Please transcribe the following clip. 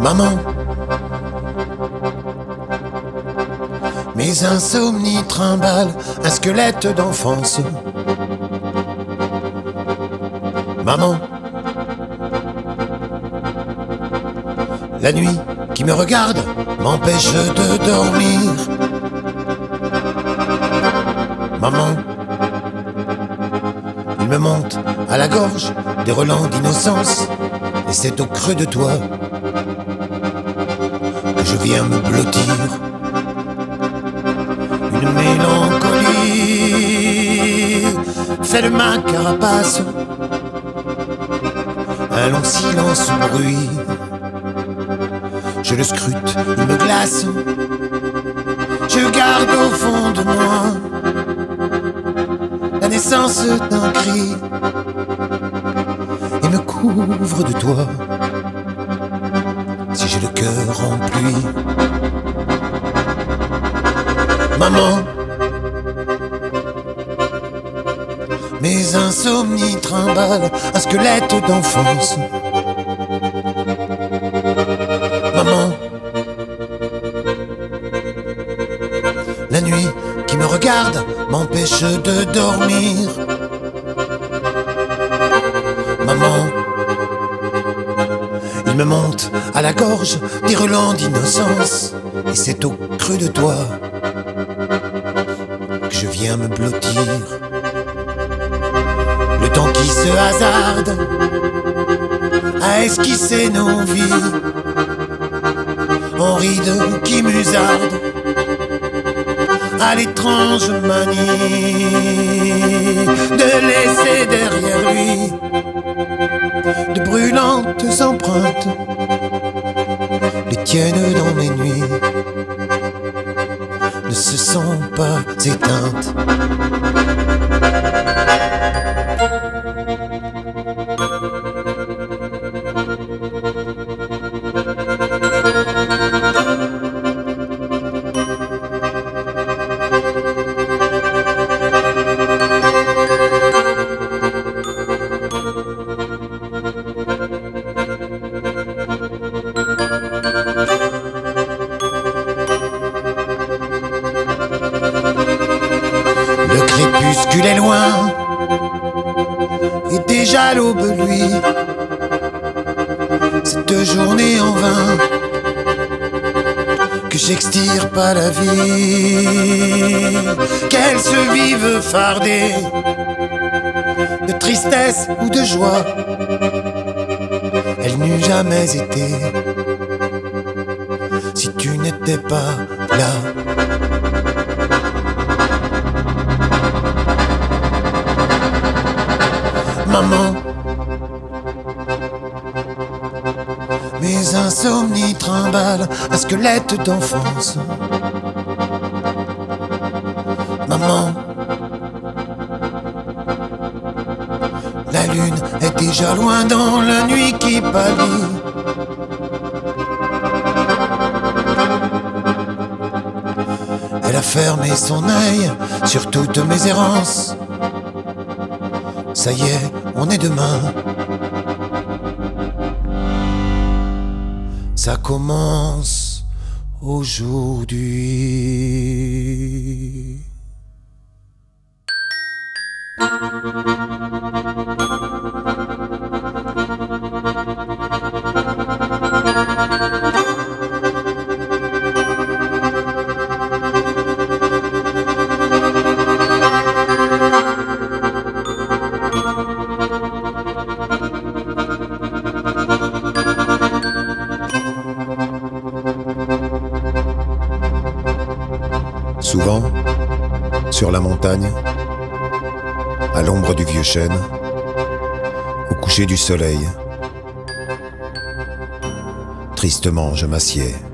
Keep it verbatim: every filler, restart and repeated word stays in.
Maman, mes insomnies trimballent un squelette d'enfance. Maman, la nuit qui me regarde m'empêche de dormir. Maman, il me monte à la gorge des relents d'innocence, et c'est au creux de toi que je viens me blottir. Une mélancolie fait de ma carapace un long silence bruit. Je le scrute, il me glace. Je garde au fond de moi la naissance d'un cri et me couvre de toi. Si j'ai le cœur en pluie, maman, mes insomnies trimballent un squelette d'enfance. Maman, la nuit qui me regarde m'empêche de dormir. Maman, il me monte à la gorge des relents d'innocence, et c'est au creux de toi que je viens me blottir. Le temps qui se hasarde à esquisser nos vies en rides qui musardent à l'étrange manie de laisser derrière lui de brûlantes empreintes, les tiennes dans mes nuits ne se sont pas éteintes. Le crépuscule est loin, et déjà l'aube lui. Cette journée en vain que j'extire pas la vie, qu'elle se vive fardée de tristesse ou de joie, elle n'eût jamais été si tu n'étais pas là. Maman, mes insomnies trimballent un squelette d'enfance. Maman, la lune est déjà loin dans la nuit qui pâlit. Elle a fermé son œil sur toutes mes errances. Ça y est, on est demain. Ça commence aujourd'hui. Souvent, sur la montagne, à l'ombre du vieux chêne, au coucher du soleil, tristement je m'assieds